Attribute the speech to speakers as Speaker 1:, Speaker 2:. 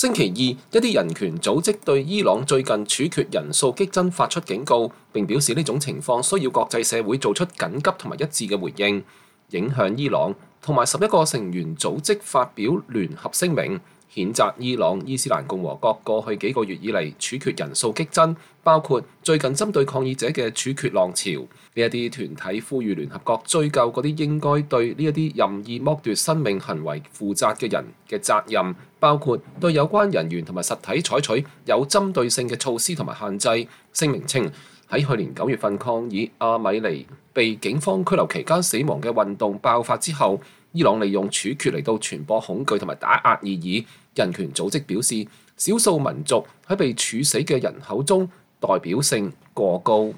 Speaker 1: 星期二，一啲人權組織對伊朗最近處決人數激增發出警告，並表示呢種情況需要國際社會做出緊急同埋一致嘅回應。影響伊朗同埋11個成員組織發表聯合聲明，譴責伊朗伊斯蘭共和國過去幾個月以嚟處決人數激增，包括最近針對抗議者嘅處決浪潮。呢一啲團體呼籲聯合國追究嗰啲應該對呢一啲任意剝奪生命行為負責嘅人嘅責任，包括對有關人員同埋實體採取有針對性嘅措施同埋限制。聲明稱，喺去年9月份抗議阿米尼被警方拘留期間死亡嘅運動爆發之後，伊朗利用處決嚟到傳播恐懼同埋打壓異議。人權組織表示，少數民族喺被處死嘅人口中代表性過高。